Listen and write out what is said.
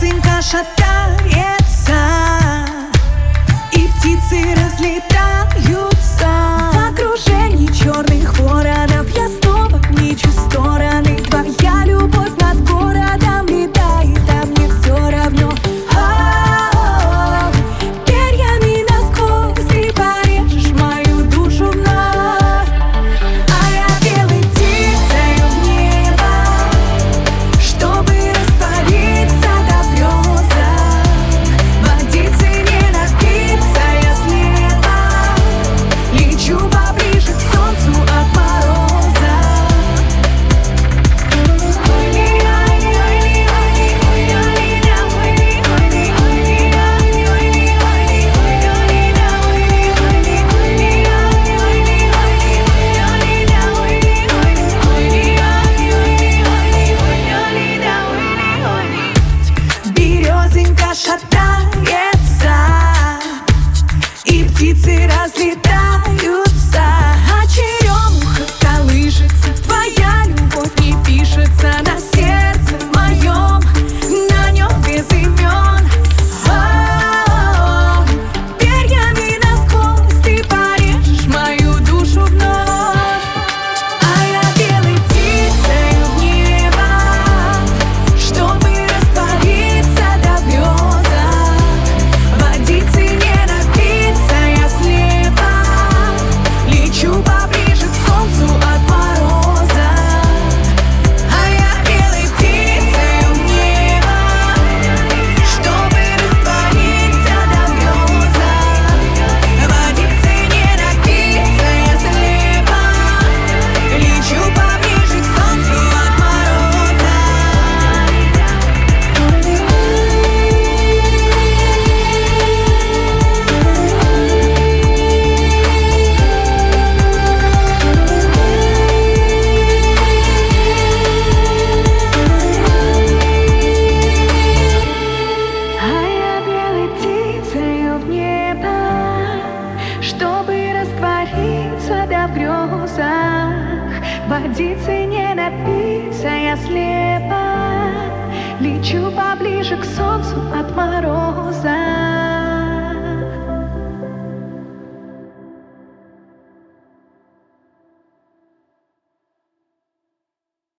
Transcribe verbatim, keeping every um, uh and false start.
Березонька шатается, и птицы разлетаются. В окружении черных воронов я снова мечу стороны. Твоя любовь над городом летает, а мне все равно. Перьями насквозь ты порежешь мою душу вновь. А я белой птицею в небо, чтобы раствориться до грезах. Водицы не напиться, я слепа. Лечу поближе к солнцу от мороза. Березонька шатается, и птицы разлетаются, а черемуха колышется. Твоя любовь не пишется на сердце моем, на нем без имен. О-о-о, перьями насквозь ты порежешь мою душу вновь. А я белой птицею в небо, чтобы раствориться до грезах. Водицы не напиться, я слепа. Лечу поближе к солнцу от мороза. А я белой птицею в небо, чтобы раствориться до грезах. Водицы не напиться, я слепа. Лечу поближе к солнцу от мороза. А я белой птицею в небо, чтобы раствориться да в грезах. Водицы не напиться, я слепа. Лечу поближе к солнцу от мороза.